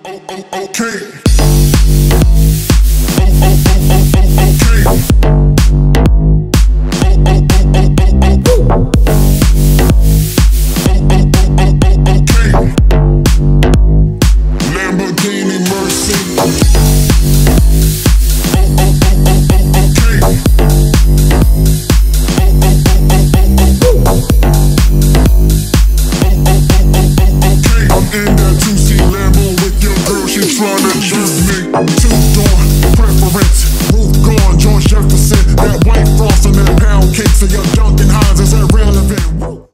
In that 2C Lambo with your girl, she tryna jump.